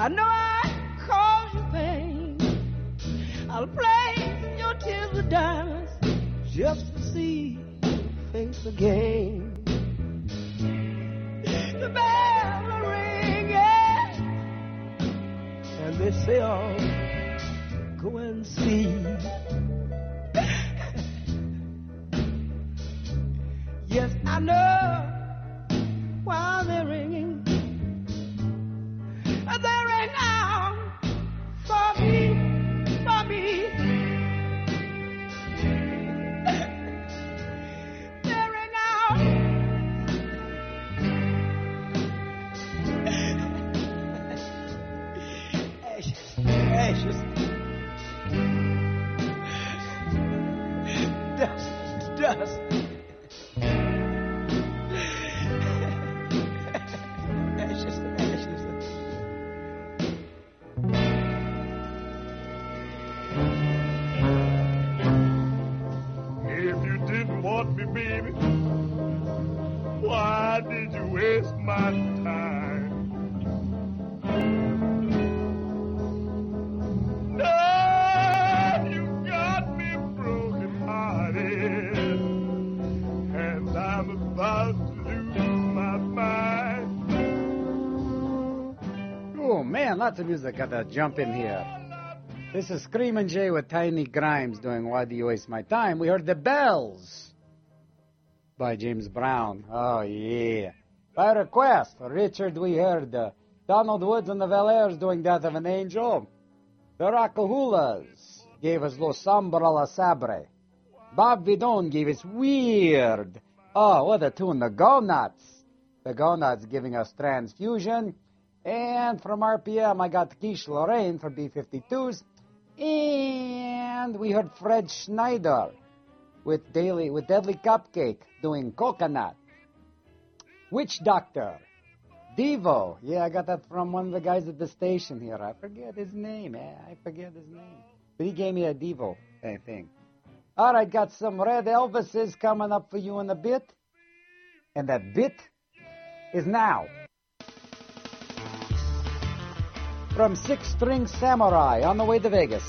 I know I caused you pain. I'll play your tears with diamonds just to see your face again. The bells are ringing, and they say, "Oh, go and see." Yes, I know while they're ringing, they ring out for me, for me. They ring out. Ashes, ashes. Dust, dust. Me, baby, why did you waste my time? No, you got me broken hearted, and I'm about to lose my mind. Oh man, lots of music got to jump in here. This is Screamin' Jay with Tiny Grimes doing Why Do You Waste My Time. We heard The Bells by James Brown. Oh, yeah. By request, Richard, we heard Donald Woods and the Valairs doing Death of an Angel. The Rockahulas gave us Lo Sambra La Sabre. Bob Vidon gave us Weird. Oh, what a tune. The Go Nuts. The Go Nuts giving us Transfusion. And from RPM, I got Quiche Lorraine for B-52s. And we heard Fred Schneider with Deadly Cupcake doing Coconut. Witch Doctor, Devo. Yeah, I got that from one of the guys at the station here. I forget his name. But he gave me a Devo thing. All right, got some Red Elvises coming up for you in a bit. And that bit is now. From Six String Samurai on the way to Vegas.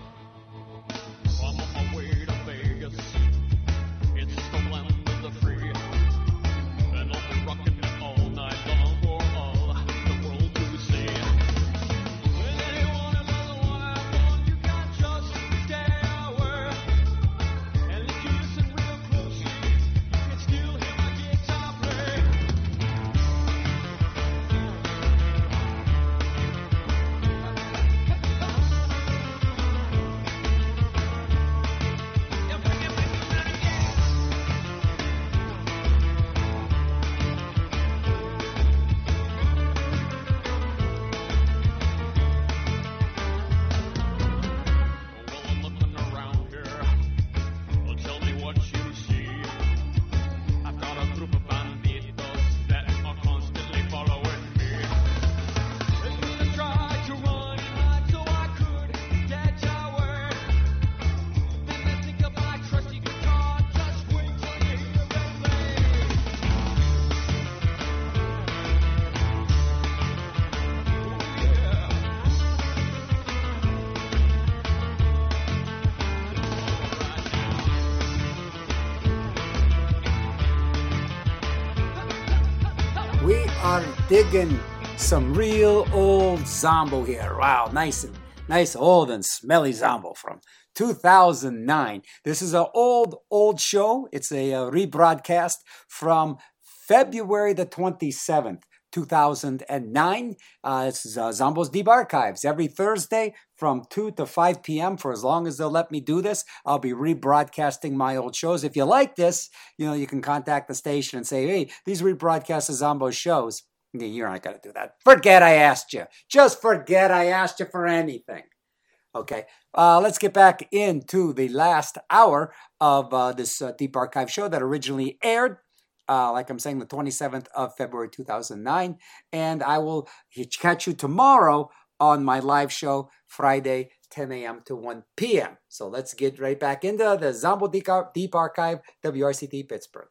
Digging some real old Zombo here. Wow, nice old and smelly Zombo from 2009. This is an old show. It's a rebroadcast from February the 27th, 2009. This is Zombo's Deep Archives. Every Thursday from 2 to 5 p.m. for as long as they'll let me do this. I'll be rebroadcasting my old shows. If you like this, you can contact the station and say, hey, these rebroadcast of Zombo's shows. You're not going to do that. Forget I asked you. Just forget I asked you for anything. Okay, let's get back into the last hour of this Deep Archive show that originally aired, like I'm saying, the 27th of February 2009. And I will catch you tomorrow on my live show, Friday, 10 a.m. to 1 p.m. So let's get right back into the Zombo Deep Archive, WRCT Pittsburgh.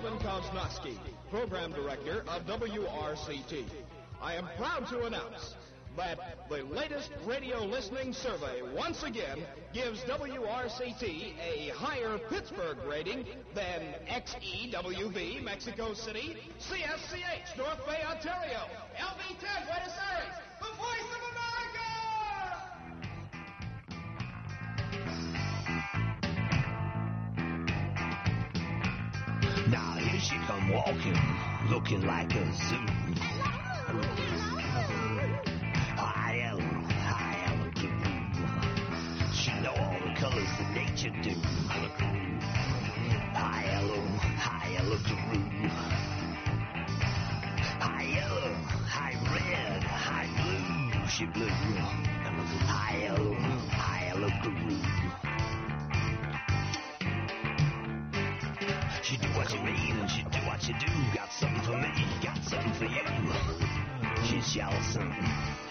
Melvin Kovsnoski, Program Director of WRCT. I am proud to announce that the latest radio listening survey once again gives WRCT a higher Pittsburgh rating than XEWV, Mexico City, CSCH, North Bay, Ontario, LB10, Buenos Aires, the Voice of America! Now here she come walking, looking like a zoo. High yellow blue. She know all the colors that nature do. High yellow blue. High yellow, high red, high blue. She blue. High yellow blue. She do what you mean and she do what you do. Got something for me, got something for you. She's yellow something.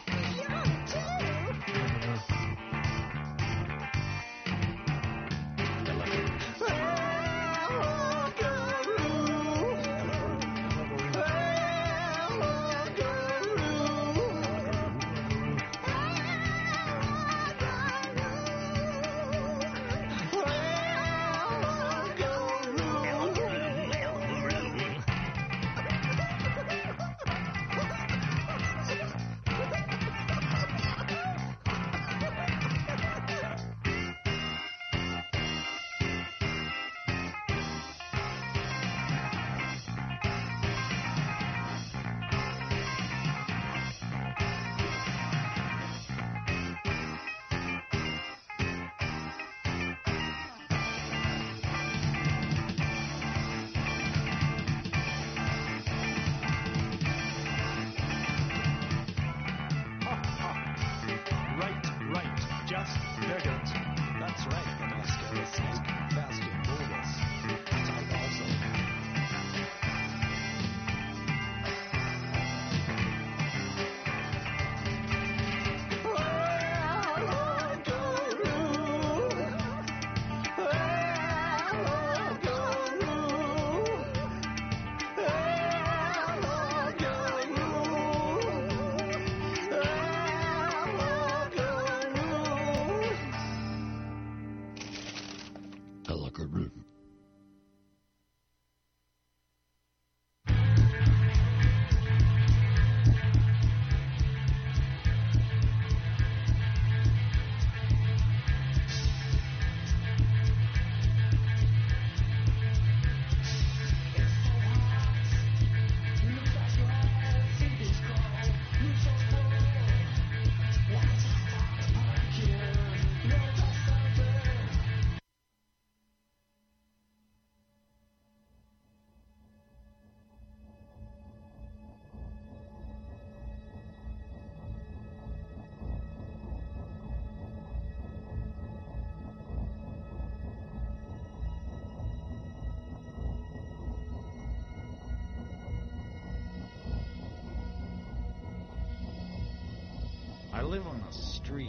I live on a street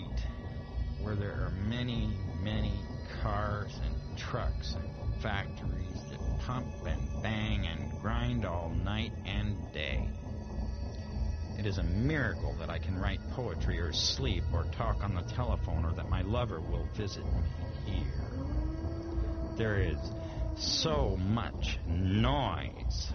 where there are many, many cars and trucks and factories that pump and bang and grind all night and day. It is a miracle that I can write poetry or sleep or talk on the telephone or that my lover will visit me here. There is so much noise.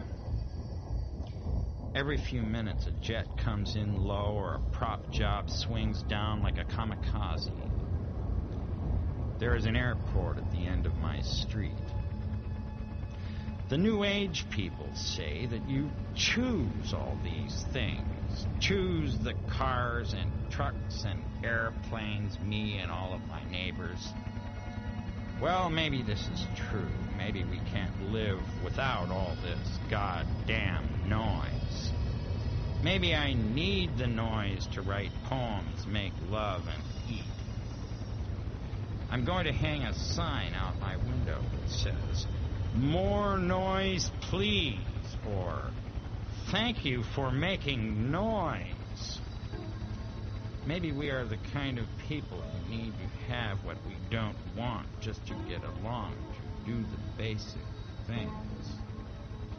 Every few minutes, a jet comes in low or a prop job swings down like a kamikaze. There is an airport at the end of my street. The New Age people say that you choose all these things. Choose the cars and trucks and airplanes, me and all of my neighbors. Well, maybe this is true. Maybe we can't live without all this goddamn noise. Maybe I need the noise to write poems, make love, and eat. I'm going to hang a sign out my window that says, "More noise, please," or "Thank you for making noise." Maybe we are the kind of people who need to have what we don't want just to get along, to do the basic things.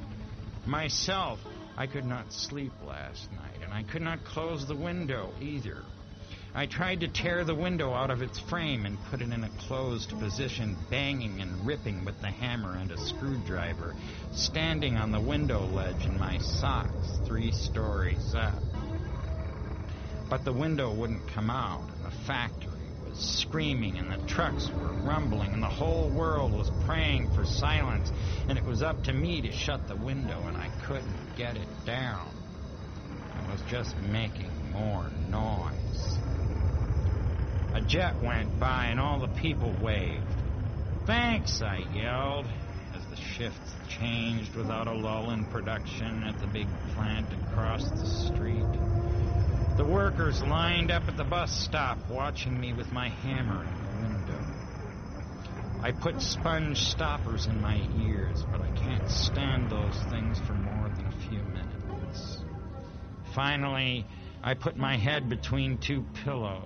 Myself, I could not sleep last night, and I could not close the window either. I tried to tear the window out of its frame and put it in a closed position, banging and ripping with the hammer and a screwdriver, standing on the window ledge in my socks 3 stories up. But the window wouldn't come out, and the factory was screaming, and the trucks were rumbling, and the whole world was praying for silence, and it was up to me to shut the window, and I couldn't get it down. I was just making more noise. A jet went by, and all the people waved. "Thanks," I yelled, as the shifts changed without a lull in production at the big plant across the street. The workers lined up at the bus stop, watching me with my hammer in the window. I put sponge stoppers in my ears, but I can't stand those things for more than a few minutes. Finally, I put my head between 2 pillows.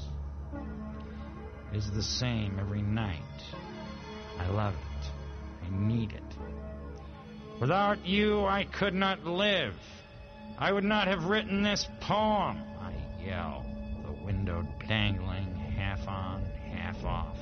It's the same every night. I love it. I need it. Without you, I could not live. I would not have written this poem, I yell, the window dangling half on, half off.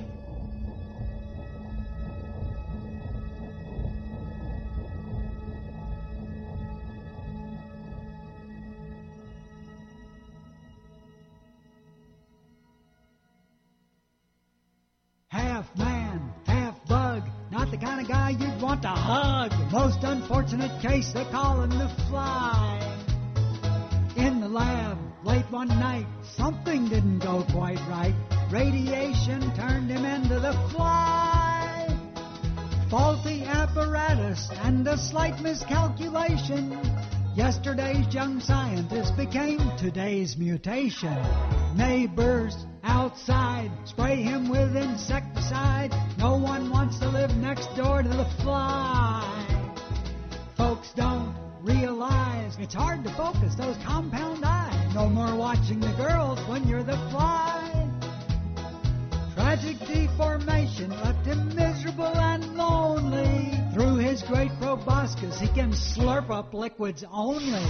Half man, half bug, not the kind of guy you'd want to hug. Most unfortunate case, they call him the Fly. In the lab, late one night, something didn't go quite right. Radiation turned him into the Fly. Faulty apparatus and a slight miscalculation. Yesterday's young scientist became today's mutation. Neighbors outside spray him with insecticide. No one wants to live next door to the Fly. Folks don't realize it's hard to focus those compound eyes. No more watching the girls when you're the Fly. Tragic deformation left him miserable and lonely. Through his great proboscis he can slurp up liquids only.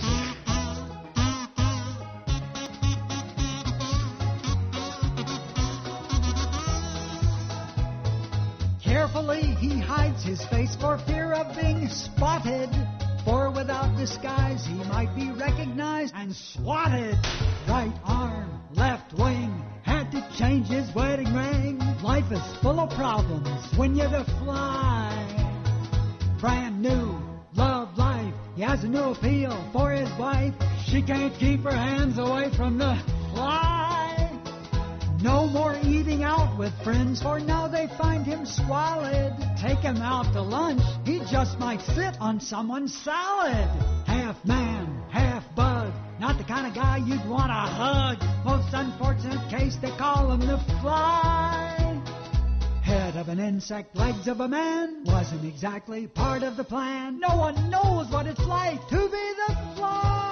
Carefully he hides his face for fear of being spotted. For without disguise he might be recognized and swatted. Right arm, left wing, had to change his wedding ring. Life is full of problems when you're the Fly. Brand new, love life, he has a new appeal for his wife. She can't keep her hands away from the Fly. No more eating out with friends, for now they find him squalid. Take him out to lunch, he just might sit on someone's salad. Half man, half bug, not the kind of guy you'd want to hug. Most unfortunate case, they call him the Fly. Head of an insect, legs of a man, wasn't exactly part of the plan. No one knows what it's like to be the Fly.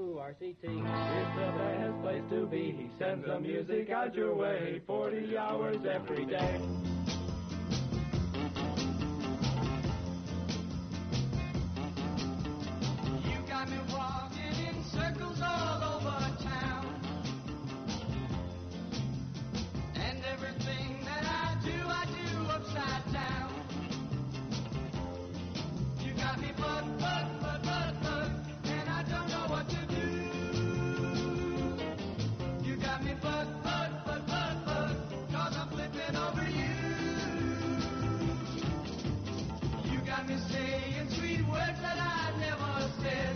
WRCT is the best place to be. He sends the music out your way 40 hours every day. You got me walking in circles all over town. And everything that I do upside down. You got me bug, and I don't know what to do. You got me bug, 'cause I'm flipping over you. You got me saying sweet words that I never said.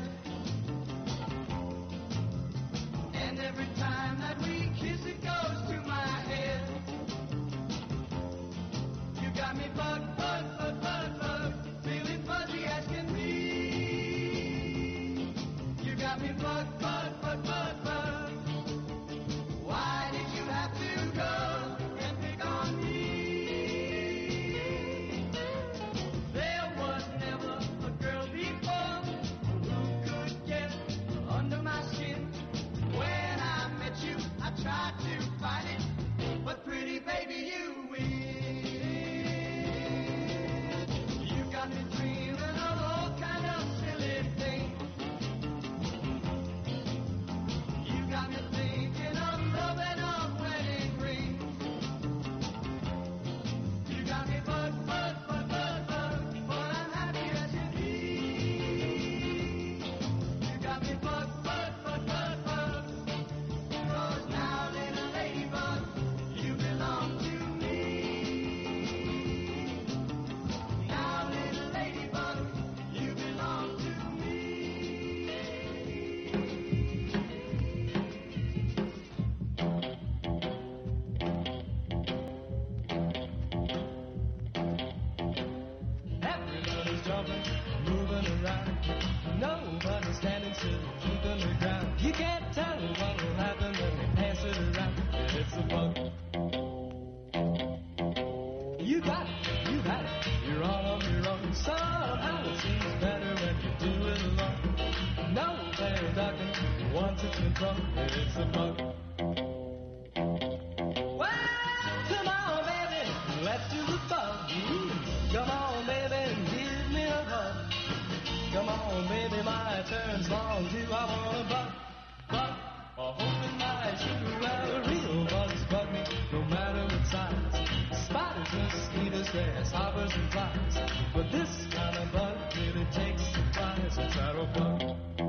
And every time that we kiss it goes to my head. You got me bug, feeling fuzzy asking me. You got me bug, why did you have to go and pick on me? There was never a girl before who could get under my skin. When I met you, I tried to fight it, but pretty baby, you win. You got me dreaming of all kind of silly things. You got me thinking of love and a wedding ring. You got me bug, but I'm happy as can be. You got me bug, 'cause now, little ladybug, you belong to me. Now, little ladybug, you belong to me. Everybody's jumping, moving around. Nobody's standing still, keeping the ground. You can't tell what will happen when they pass it around. Yeah, it's a bug. You got it, you're all on your own. Somehow it seems better when you do it alone. No bear ducking once it's been thrown. Yeah, it's a bug. Well, come on, baby, let's do the bug. Come on, baby, give me a hug. Come on, baby, my turn's long too. I want a bug, hoping my sugar well, real bugs bug me, no matter what size. Spiders, mosquitoes, grasshoppers, and flies. But this kind of bug really takes surprise. It's that old bug.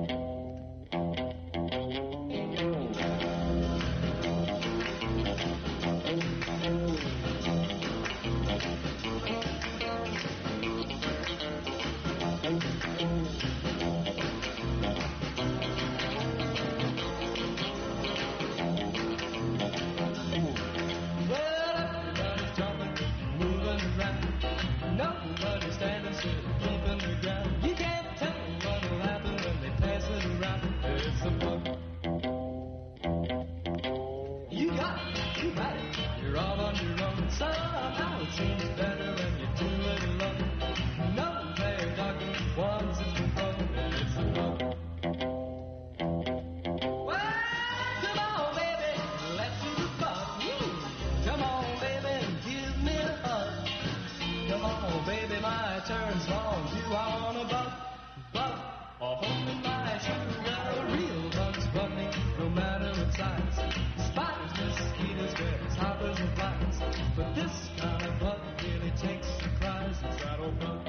Well, everybody's jumping, moving around. Nobody's standing still, keeping the ground. You can't tell what'll happen when they pass it around. It's a bug. You got it, you're all on your own. Somehow it seems better when you do it alone. No player talking once it's been thrown. It's a bug. Well, come on, baby, let's do the bug. Come on, baby, give me a hug. Come on, baby, my turn's long. Do I want a bug? Holding my sugar, real bugs bug me, no matter what size. Spiders, mosquitoes, grasshoppers, and flies. But this kind of bug really takes surprise. It's that old bug.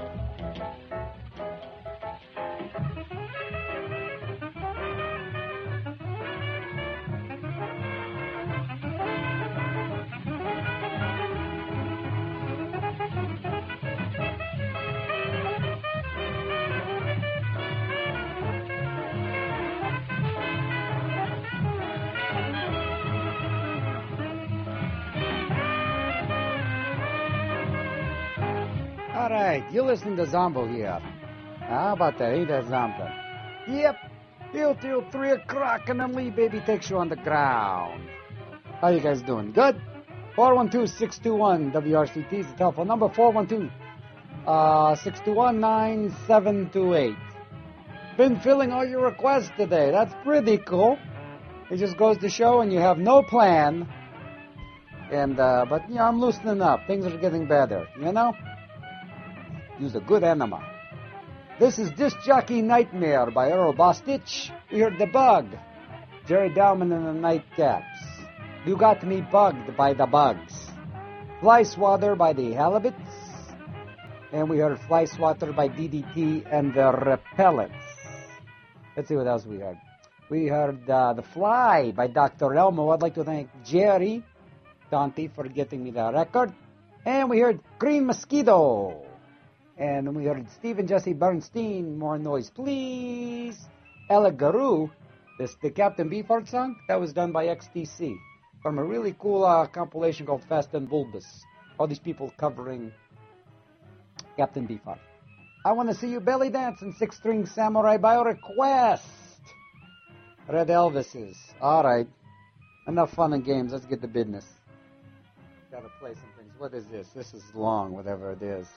All right, you're listening to Zombo here. How about that? Ain't that Zombo? Yep. Till 3 o'clock and then Lee Baby takes you on the ground. How you guys doing? Good? 412-621-WRCT is the telephone number. 412-621-9728. been filling all your requests today. That's pretty cool. It just goes to show when you have no plan. And but I'm loosening up. Things are getting better. Use a good enema. This is Disc Jockey Nightmare by Earl Bostitch. We heard The Bug. Jerry Dowman and the Nightcaps. You Got Me Bugged by the Bugs. Fly Swatter by the Halibuts. And we heard Fly Swatter by DDT and the Repellents. Let's see what else we heard. We heard The Fly by Dr. Elmo. I'd like to thank Jerry Dante for getting me the record. And we heard Green Mosquito. And we heard Stephen Jesse Bernstein. More noise, please. Ella Garou. The Captain Beefheart song. That was done by XTC. From a really cool compilation called Fast and Bulbous. All these people covering Captain Beefheart. I Want to See You Belly Dance and Six String Samurai by request. Red Elvises. All right. Enough fun and games. Let's get to business. Got to play some things. What is this? This is long, whatever it is.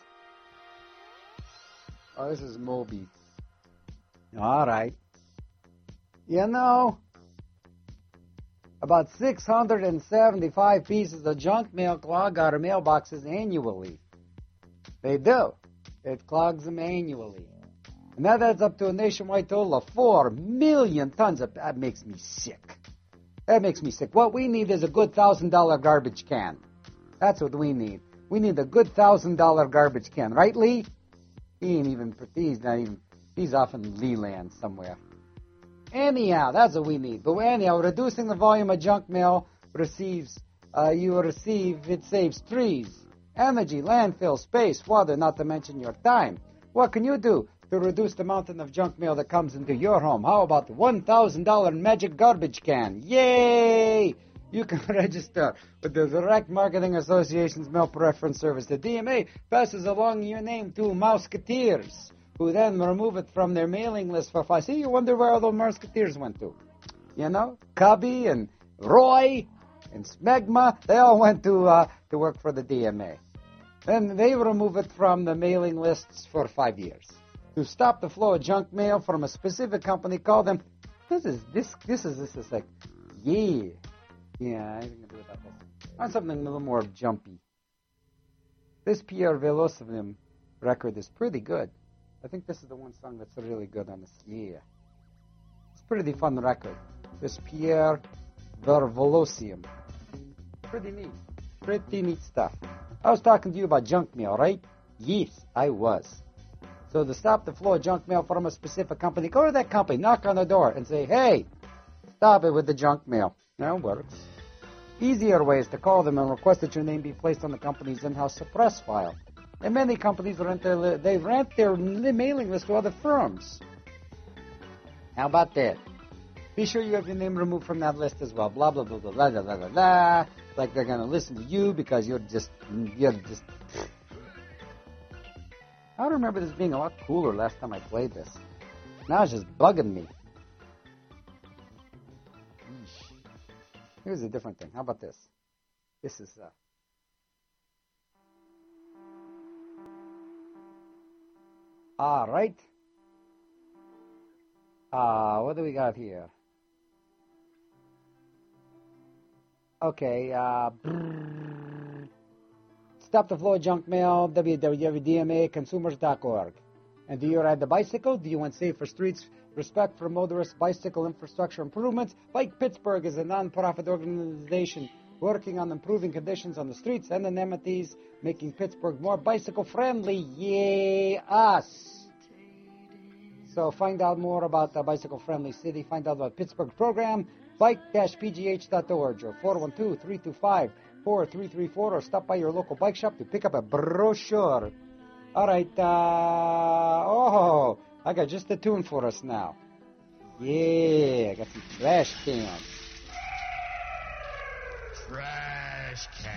Oh, this is Moby. All right. About 675 pieces of junk mail clog our mailboxes annually. They do. It clogs them annually. And that adds up to a nationwide total of 4 million tons of... That makes me sick. What we need is a good $1,000 garbage can. That's what we need. We need a good $1,000 garbage can. Right, Lee? He's off in Leland somewhere. Anyhow, that's what we need. But anyhow, reducing the volume of junk mail it saves trees, energy, landfill, space, water, not to mention your time. What can you do to reduce the mountain of junk mail that comes into your home? How about the $1,000 magic garbage can? Yay! You can register with the Direct Marketing Association's Mail Preference Service. The DMA passes along your name to Mouseketeers, who then remove it from their mailing list for 5. See, you wonder where all those Mouseketeers went to. Cubby and Roy and Smegma, they all went to work for the DMA. Then they remove it from the mailing lists for 5 years. To stop the flow of junk mail from a specific company, call them. This is like, yeah. Yeah, I think I'll do it about this. On something a little more jumpy. This Pierre Velocivim record is pretty good. I think this is the one song that's really good on this. Yeah. It's a pretty fun record. This Pierre Velocivim. Pretty neat stuff. I was talking to you about junk mail, right? Yes, I was. So to stop the flow of junk mail from a specific company, go to that company, knock on the door, and say, hey, stop it with the junk mail. That works. Easier way is to call them and request that your name be placed on the company's in-house suppress file. And many companies rent their mailing list to other firms. How about that? Be sure you have your name removed from that list as well. Blah, blah, blah, blah, blah, blah, blah, blah, blah. Like they're going to listen to you because you're just... I remember this being a lot cooler last time I played this. Now it's just bugging me. Here's a different thing. How about this? This is... All right. What do we got here? Okay. Stop the flow of junk mail, www.dmaconsumers.org. And do you ride the bicycle? Do you want safer streets, respect for motorists, bicycle infrastructure improvements? Bike Pittsburgh is a non-profit organization working on improving conditions on the streets and amenities, making Pittsburgh more bicycle-friendly. Yay, us! So find out more about the bicycle-friendly city. Find out about Pittsburgh program, bike-pgh.org, or 412-325-4334, or stop by your local bike shop to pick up a brochure. All right, I got just the tune for us now. Yeah, I got some trash cans. Trash can.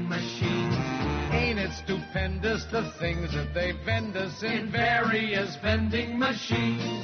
machines. Ain't it stupendous, the things that they vend us in various vending machines?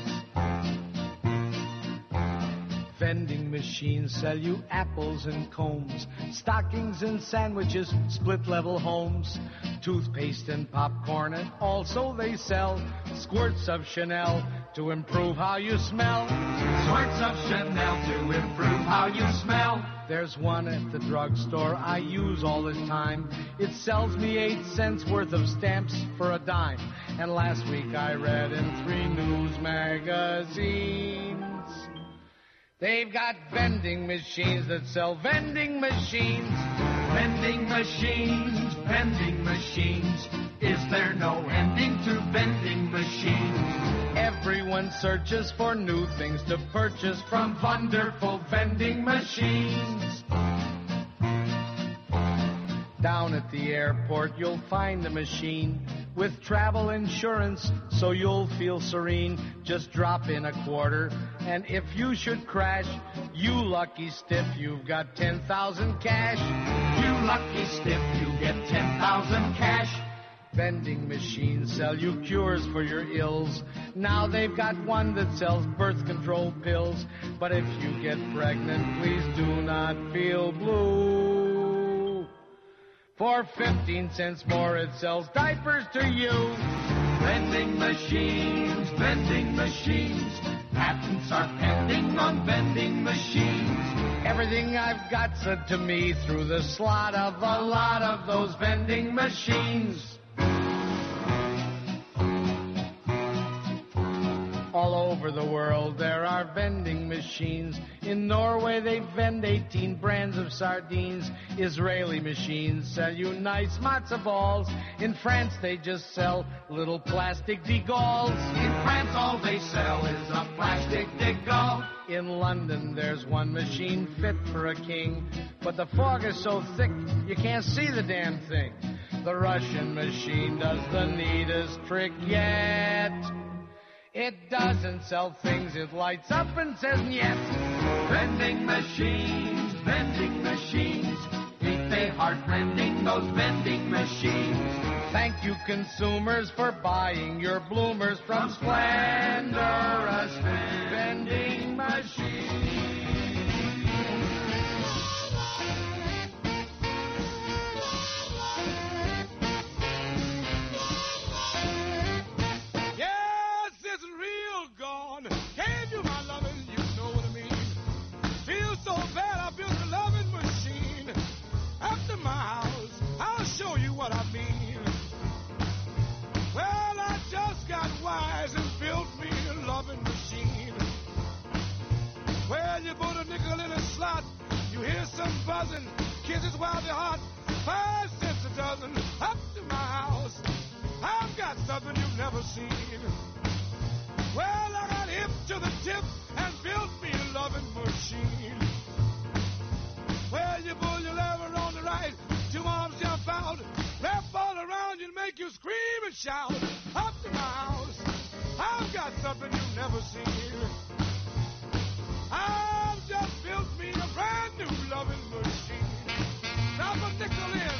Vending machines sell you apples and combs, stockings and sandwiches, split-level homes, toothpaste and popcorn, and also they sell squirts of Chanel to improve how you smell. Squirts of Chanel to improve how you smell. There's one at the drugstore I use all the time. It sells me 8 cents worth of stamps for a dime. And last week I read in 3 news magazines, they've got vending machines that sell vending machines. Vending machines, vending machines. Is there no ending to vending machines? Everyone searches for new things to purchase from wonderful vending machines. Down at the airport you'll find a machine with travel insurance, so you'll feel serene. Just drop in a quarter, and if you should crash, you lucky stiff, you've got 10,000 cash. You lucky stiff, you get 10,000 cash. Vending machines sell you cures for your ills. Now they've got one that sells birth control pills. But if you get pregnant, please do not feel blue. For 15 cents more, it sells diapers to you. Vending machines, vending machines. Patents are pending on vending machines. Everything I've got said to me through the slot of a lot of those vending machines. All over the world there are vending machines. In Norway they vend 18 brands of sardines. Israeli machines sell you nice matzo balls. In France they just sell little plastic de Gaulles. In France all they sell is a plastic de Gaulle. In London there's one machine fit for a king, but the fog is so thick you can't see the damn thing. The Russian machine does the neatest trick yet. It doesn't sell things, it lights up and says yes. Vending machines, vending machines. Ain't they heartrending, those vending machines? Thank you, consumers, for buying your bloomers from splendorous vending machines. Show you what I mean. Well, I just got wise and built me a loving machine. Well, you put a nickel in a slot, you hear some buzzing, kisses while they're hot, 5 cents a dozen, up to my house. I've got something you've never seen. Well, I got hip to the tip and built me a loving machine. Well, you pull your lever on the right, 2 arms jump out, left all around you, make you scream and shout. Up to my house, I've got something you've never seen. I've just built me a brand new loving machine. Now put nickel in.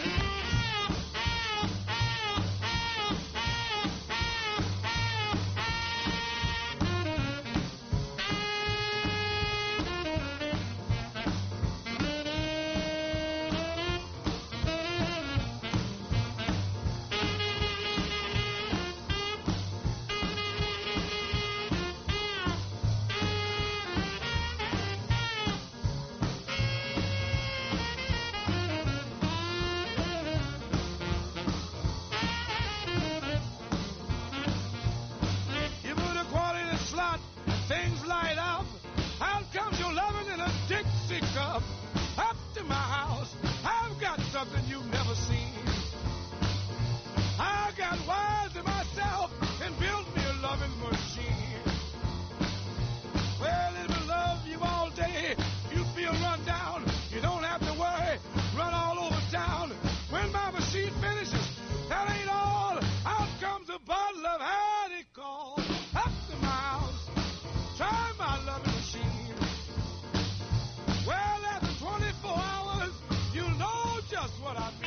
Things light up, out comes your loving in a Dixie cup. Up to my house, I've got something you've never seen. I got wise to myself and built me a loving machine. Well, it will love you all day. You feel run down, you don't have to worry, run all over town. When my machine finishes, that ain't all. Out comes a bottle of Honeycomb. Up to my house, try my loving machine. Well, after 24 hours, you'll know just what I mean.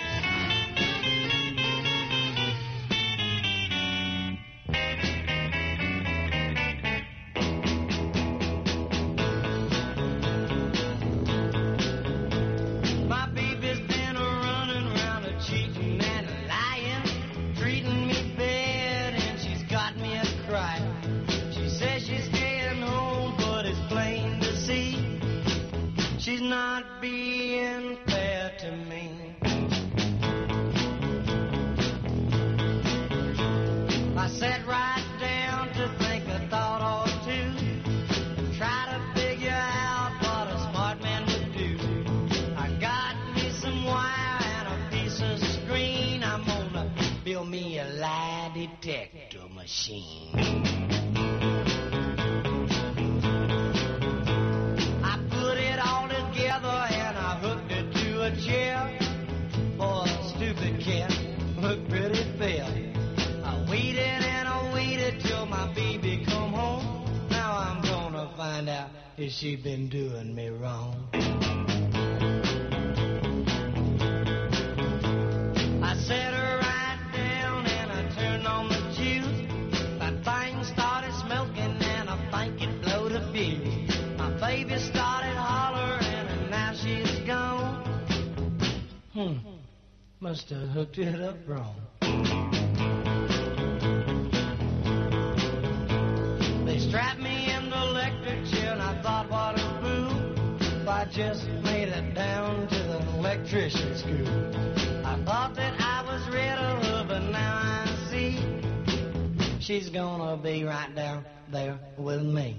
detector machine. I put it all together and I hooked it to a chair. Boy, stupid cat, looked pretty fair. I waited and I waited till my baby come home. Now I'm gonna find out if she been doing me wrong. I set her right down and I turned on the juice. That thing started smoking and I think it blowed a fuse. My baby started hollering and now she's gone. Must have hooked it up wrong. They strapped me in the electric chair and I thought, what a fool if I just made it down to the electrician school. I thought that I was rid of her, but now I see she's gonna be right down there with me.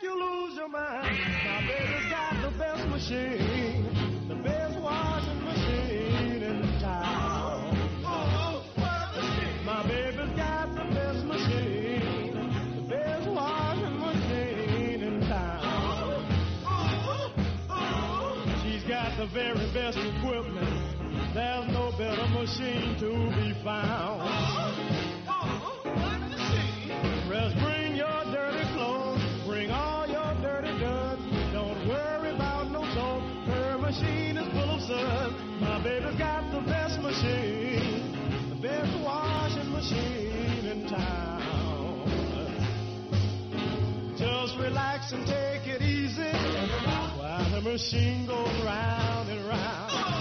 you lose your mind. My baby's got the best machine, the best washing machine in town. My baby's got the best machine, the best washing machine in town. She's got the very best equipment. There's no better machine to be found. Just bring your dirty clothes, bring all your dirty goods. Don't worry about no soap. Her machine is full of suds. My baby's got the best machine, the best washing machine in town. Just relax and take it easy while the machine goes round and round.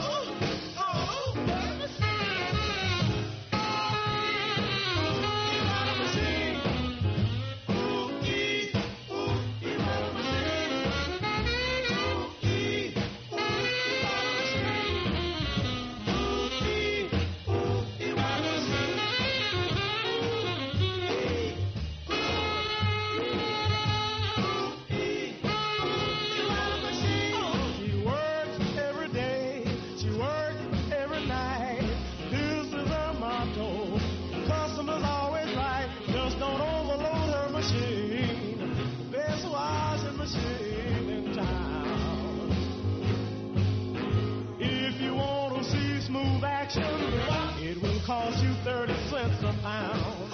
It will cost you 30 cents a pound.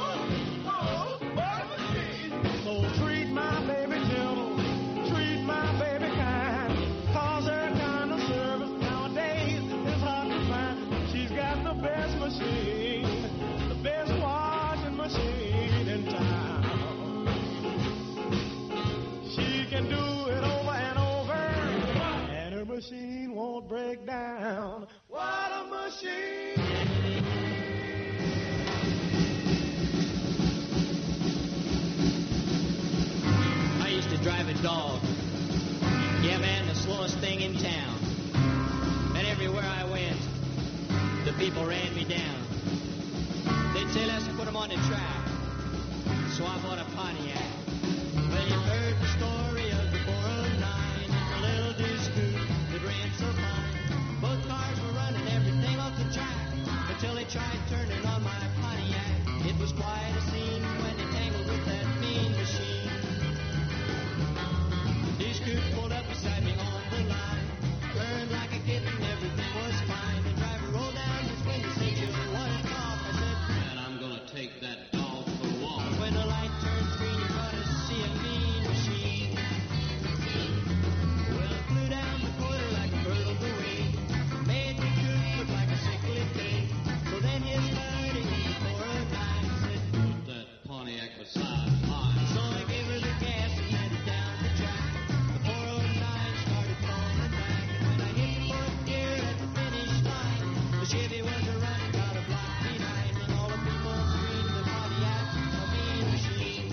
So treat my baby gentle, treat my baby kind, 'cause her kind of service nowadays is hard to find. She's got the best machine, the best washing machine in town. She can do it over and over, and her machine won't break down. What a machine! I used to drive a dog. Yeah, man, the slowest thing in town. And everywhere I went, the people ran me down. They'd say, let's put him on the track. So I bought a Pontiac. Well, you've heard the story of the 409 and the little Discoot that ran so fine. Both cars were running everything off the track until they tried turning on my Pontiac. It was quite a scene when they tangled with that mean machine. Discoot pulled up beside me on the line, burned like a kitten, everything was fine. The driver rolled down his window, said, "You want it off?" I said, "Man, I'm gonna take that dog for a walk." When the light turns green, you're gonna see a mean machine. Well, it flew down the quarter like a bird on the wing, made the coot look like a sickly thing. So then his buddy, the 409, said, "Put that Pontiac beside mine." So I gave her the gas and headed down the track. The 409 started falling back, and when I hit the fourth gear at the finish line, the Chevy was a running about a block behind, and all the people screamed, "The Pontiac, a mean machine."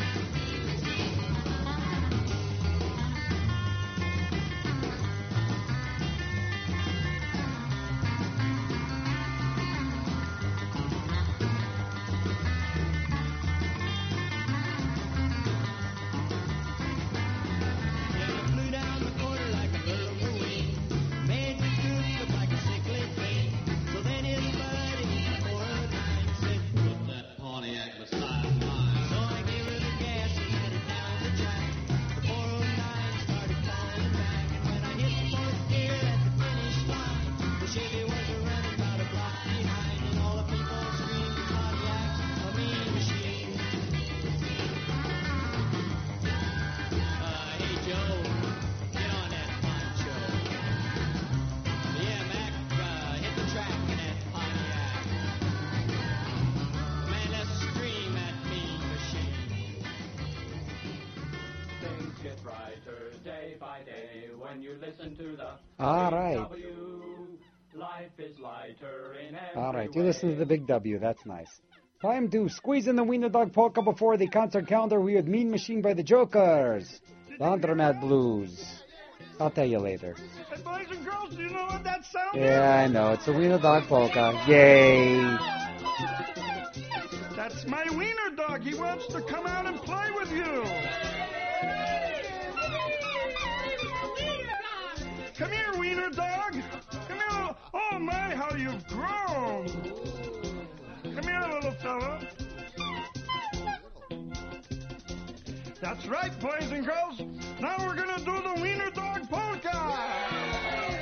Yeah, it flew down the quarter like a bird on the wing, made the coot look like a sickly thing. So then his buddy, the 409, said, "Put that Pontiac beside mine." So I gave her the gas and headed down the track. The 409 started falling back, and when I hit the fourth gear at the finish line, the Chevy was a running about a block behind, and all the people screamed, "The Pontiac, a mean machine." Hey Joe, get on that poncho. Yeah, Mac, hit the track in that Pontiac. Man, let's scream at mean machine. Things get brighter day by day when you listen to the All right. W. Life is lighter in every All right, you way. listen to the Big W. That's nice. Time to squeeze in the Wiener Dog Polka before the concert calendar. We had Mean Machine by the Jokers. Laundromat Blues. I'll tell you later. Hey, boys and girls, do you know what that sound Yeah, I know. It's a Wiener Dog Polka. Yay. That's my wiener dog. He wants to come out and play with you. That's right, boys and girls. Now we're going to do the Wiener Dog Polka.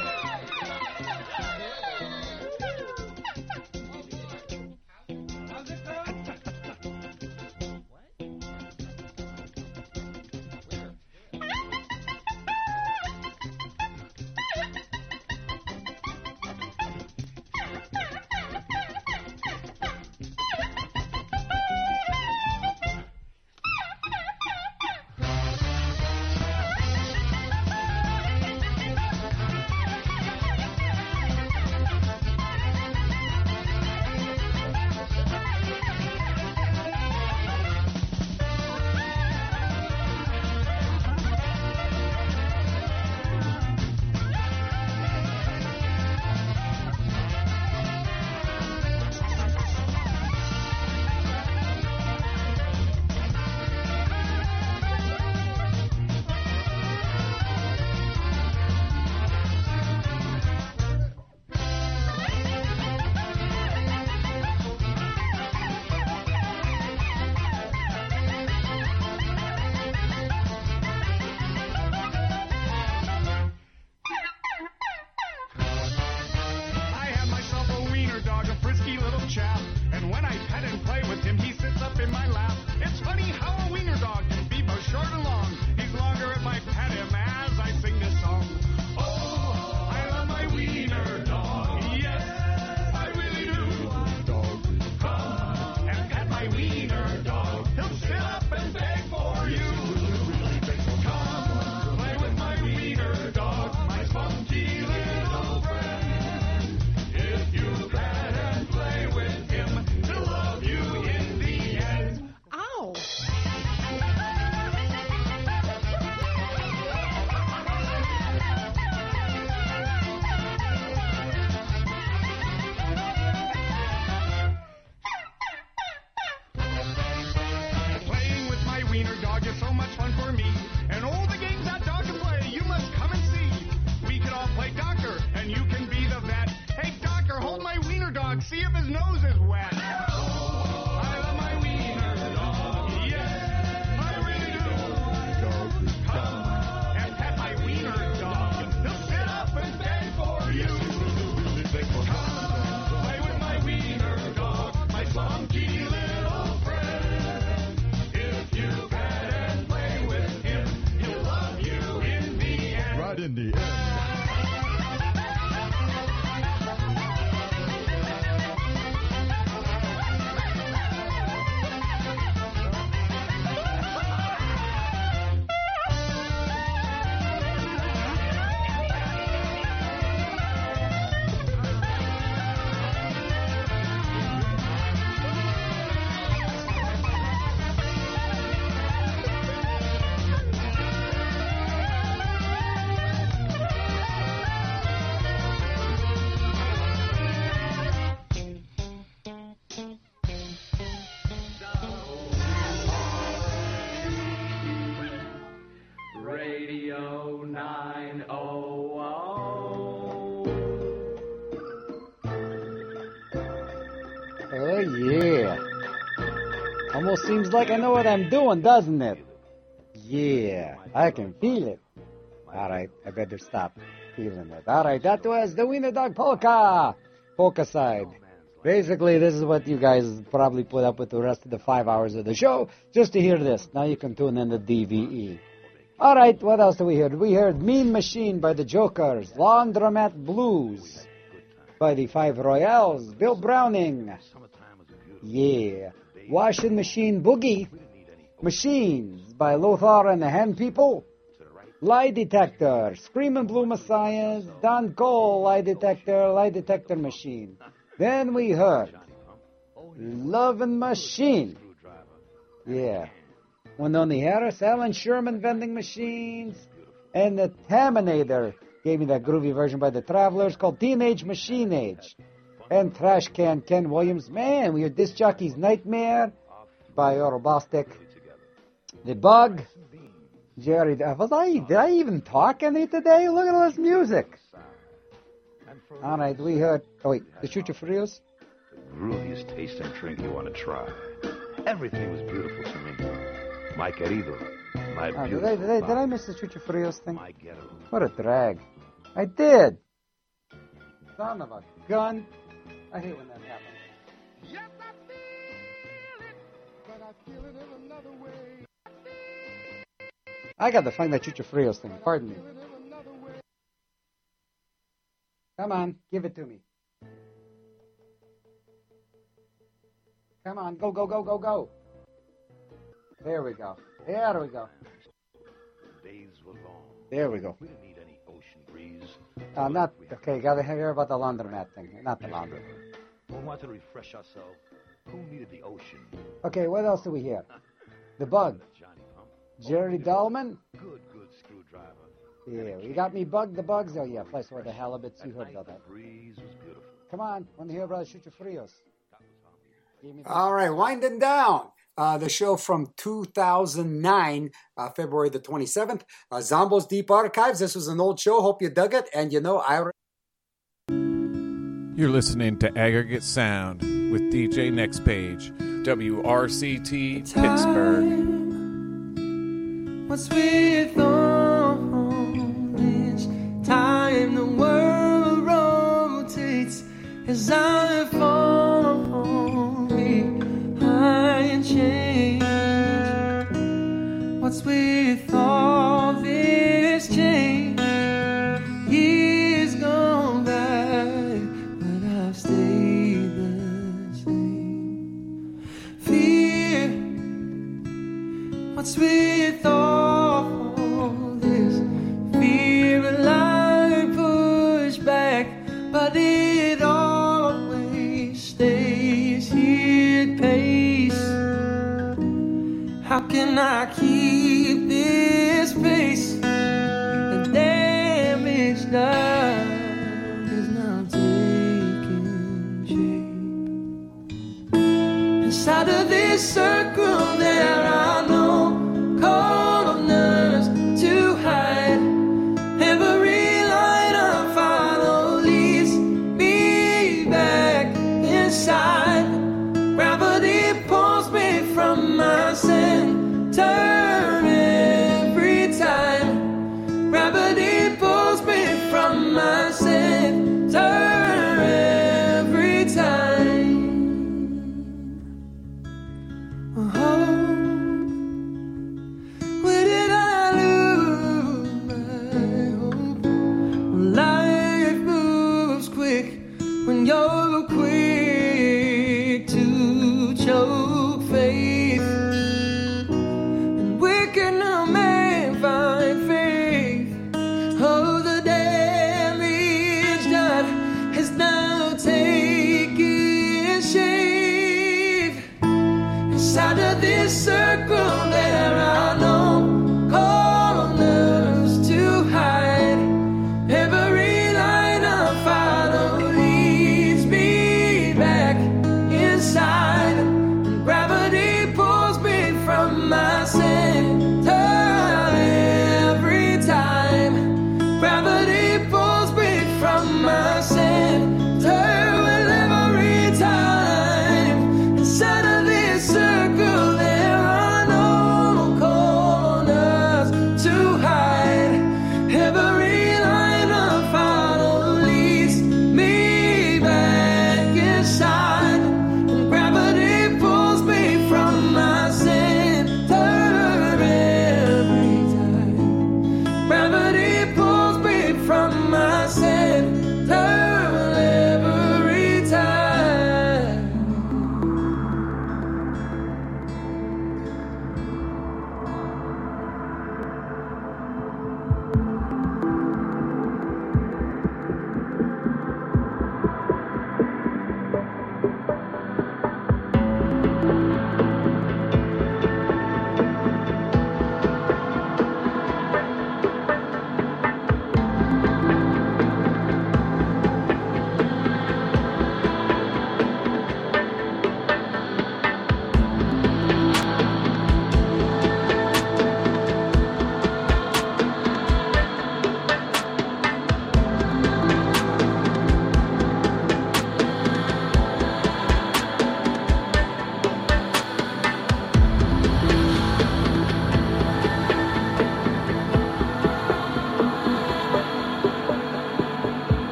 Oh, yeah. Almost seems like I know what I'm doing, doesn't it? Yeah, I can feel it. All right, I better stop feeling it. All right, that was the Wiener Dog Polka. Polka side. Basically, this is what you guys probably put up with the rest of the 5 hours of the show, just to hear this. Now you can tune in to DVE. All right, what else do we hear? We heard Mean Machine by the Jokers, Laundromat Blues by the Five Royales, Bill Browning. Yeah. Washing Machine Boogie, Machines by Lothar and the Hen People. Lie Detector, Screaming Blue Messiahs, Don Cole, Lie Detector Machine. Then we heard Lovin' Machine. Yeah. Winoni Harris, Alan Sherman Vending Machines, and the Taminator gave me that groovy version by the Travelers called Teenage Machine Age. And Trash Can Ken Williams. Man, we heard Disc Jockey's Nightmare by Earl Bostic. The Bug, Jerry. Did I even talk any today? Look at all this music. All right, we heard. Oh wait, the Chucho Frios. The grooviest tasting drink you want to try. Everything was beautiful to me. My querido. My Oh, beautiful. did I miss the Chucho Frios thing? My ghetto. What a drag. I did. Son of a gun. I hate when that happens. Yes, I feel it, but I feel it in another way. I got to find that Chucho Frios thing. Pardon me. Come on, give it to me. Come on, go, go, go, go, go. There we go. There we go. Days were long. There we go. We didn't need any ocean breeze. Not okay. Got to hear about the laundromat thing. Not the laundry. We wanted to refresh ourselves. Who needed the ocean? Okay, what else do we hear? The Bug. Johnny Pump. Jerry Dullman. Good screwdriver. Yeah, you got me Bug the Bugs. Oh yeah, Flesh with the Halibuts. You heard about that. The breeze was beautiful. Come on, want to hear about Chucho Frios? All right, winding down. The show from 2009, February the 27th. Zombo's Deep Archives. This was an old show. Hope you dug it. And you know, You're listening to Aggregate Sound with DJ Next Page, WRCT Pittsburgh. What's with all this time? The world rotates as I fall behind change. What's with all this change? Years gone by, but I've stayed the same. Fear. What's with all this fear? Will I push back? But it always stays here at pace. How can I keep this pace? The damage done is now taking shape. Inside of this circle there are no corners to hide. Every line I follow leads me back inside. Gravity pulls me from my center every time. Gravity pulls me from my center every time. Oh.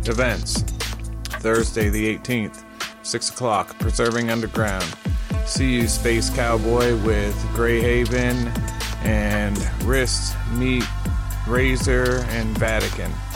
Events. Thursday the 18th, 6 o'clock, Preserving Underground. See You Space Cowboy with Greyhaven and Wrist, Meat, Razor, and Vatican.